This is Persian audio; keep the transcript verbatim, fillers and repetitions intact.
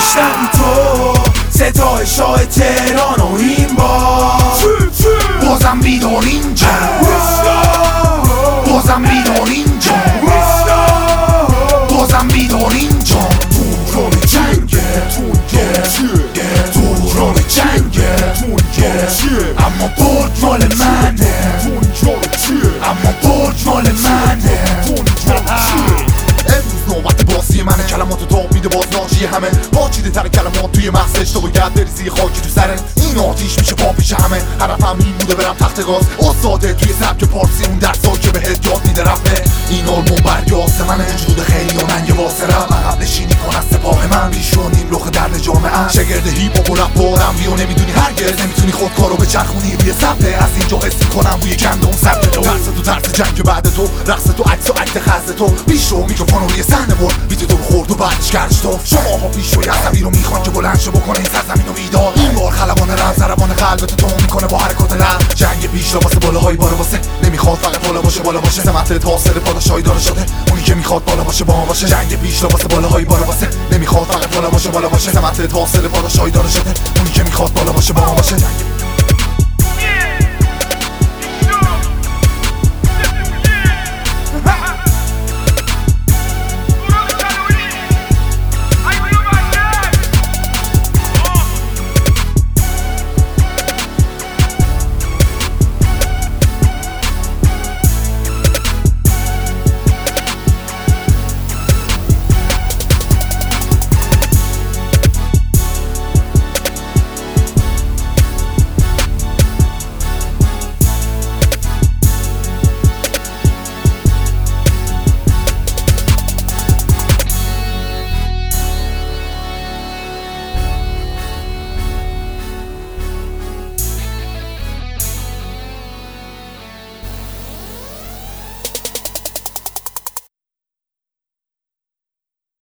میشنوی تو صدای شاه تهران و این باز بازم بیدار اینجا بازم بیدار اینجا بازم بیدار اینجا دوران جنگه دوران جنگه اما برد مال منه اما برد مال منه امروز نوبت بازی منه کلمات داب میده باز ناجی همه پاچیده تر کلمات توی مغزش تو باید بریزی خاکی تو سرت این آتیش میشه پا پیش همه حرفم این بوده برم تخت گاز استاده توی سبک پارسی اون درسا که بهت یاد میده رفه این آلبوم بردیاس منه جود خیلی و من یه واسه رم عقب نشینی کن از سپاه من بیشونیم لخ درد جامعه شگرد هیپ هاپ و رپ بارم بیو نمیدونی هرگز نمیتونی خودکارو به چرخونی روی صفحه از اینجا حس کنم بوی گندم سبت تو ترس تو ترس جنگ بعد تو رقص تو عکس و عکس خز تو بیشو میکروفونو روی صحنه برد بیت تو خورد و بعدش کردش تو شماها پیشو عصبی رو میخوان که بلند شه بکنه این سرزمین و بیدار این بار خلبان رم ضربان قلبت تو میکنه با حرکات لب جنگ پیش واسه بالاهای بالا واسه نمیخواد فقط بالا باشه بالا باشه سمت حاصل پاداشایی داره شده اونی که میخواد بالا باشه با ما باشه جنگ پیش واسه بالاهای بالا واسه نمیخواد فقط بالا باشه بالا باشه سمت حاصل پاداشایی داره شده اونی که میخواد بالا باشه با ما باشه